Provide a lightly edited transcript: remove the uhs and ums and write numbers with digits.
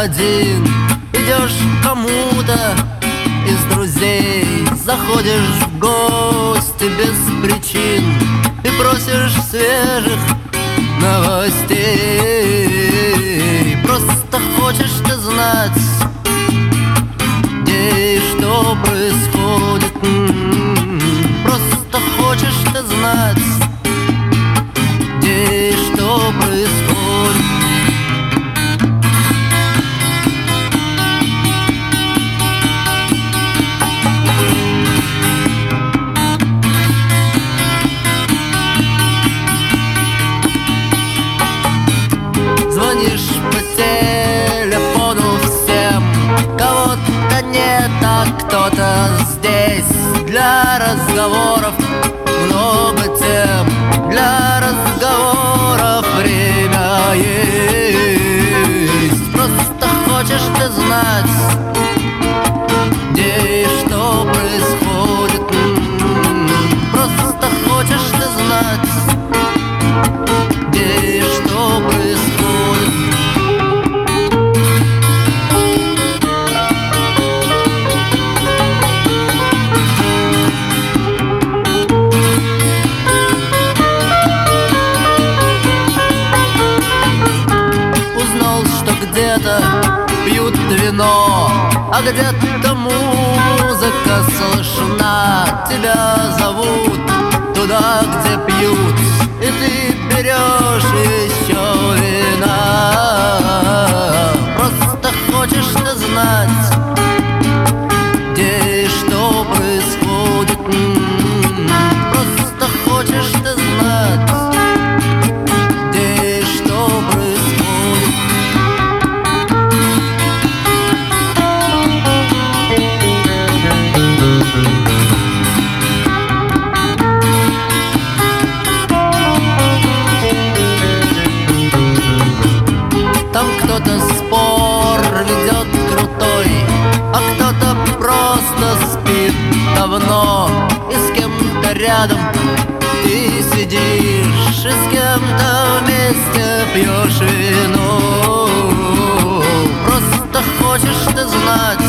один, идешь к кому-то из друзей, заходишь в гости без причин и просишь свежих новостей. Просто хочешь ты знать, где и что происходит. Просто хочешь ты знать, где и что происходит. Звонишь по телефону всем, кого-то нет, а кто-то здесь. Для разговоров много тем, для разговоров время есть. Просто хочешь ты знать, где и что происходит. Просто хочешь ты знать, где и что происходит. Где-то пьют вино, а где-то музыка слышна. Тебя зовут туда, где пьют, и ты берешь еще вина. Просто хочешь ты знать, где и что происходит. Просто хочешь ты знать, где и что происходит. Там кто-то спор ведет крутой, а кто-то просто спит давно. И с кем-то рядом ты сидишь, и с кем-то вместе пьешь вино. Просто хочешь ты знать,